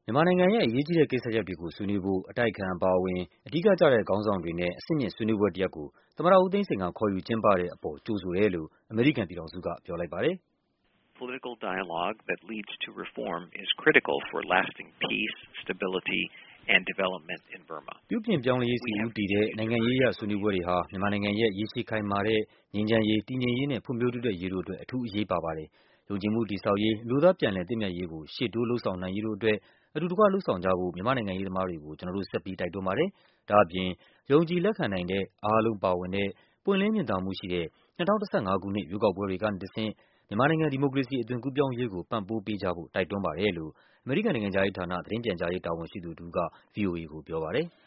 မြန်မာနိုင်ငံရဲ့အရေးကြီးတဲ့ကိစ္စရပ်တွေကိုဆွေးနွေးဖို့အတိုက်အခံအပါအဝင်အဓိကကျတဲ့ခေါင်းဆောင်တွေနဲ့အဆင့်မြင့်ဆွေးနွေးပွဲတစ်ရပ်ကိုသမ္မတဦးသိန်းစိန်ကခေါ်ယူကျင်းပတဲ့အပေါ်ကြိုဆိုတယ်လို့အမေရိကန်ပြည်ထောင်စုကပြောလိုက်ပါတယ်။ Political dialogue that leads to reform is critical for lasting peace, stability and development in Burma. ပြုပြင်ပြောင်းလဲရေးဆီဦးတည်တဲ့နိုင်ငံရေးအရဆွေးနွေးပွဲတွေဟာမြန်မာနိုင်ငံရဲ့ရေရှည်ခိုင်မာတဲ့ငြိမ်းချမ်းရေးတည်ငြိမ်ရေးနဲ့ဖွံ့ဖြိုးတိုးတက်ရေးတို့အတွက်အထူးအရေးပါပါတယ်။ယုံကြည်မှုတည်ဆောက်ရေး၊အမျိုးသားပြန်လည်သင့်မြတ်ရေးကိုရှေ့တိုးလုပ်ဆောင်နိုင်ရေးတို့အတွက်အတူတကွလုပ်ဆောင်ကြဖို့မြန်မာ့နိုင်ငံရေးသမားတွေကိုကျနော်တို့ဆက်ပြီးတိုက်တွန်းပါတယ်။ဒါ့အပြင်ယုံကြည်လက်ခံနိုင်တဲ့အားလုံးပါဝင်တဲ့ပွင့်လင်းမြင်သာမှုရှိတဲ့2015ခုနှစ်ရွေးကောက်ပွဲတွေကနေတဆင့်မြန်မာနိုင်ငံဒီမိုကရေစီအသွင်ကူးပြောင်းရေးကိုပံ့ပိုးပေးကြဖို့တိုက်တွန်းပါတယ်လို့အမေရိကန်နိုင်ငံခြားရေးဌာနသတင်းပြန်ကြားရေးတာဝန်ရှိသူတစ်ဦးက VOA ကိုပြောပါတယ်။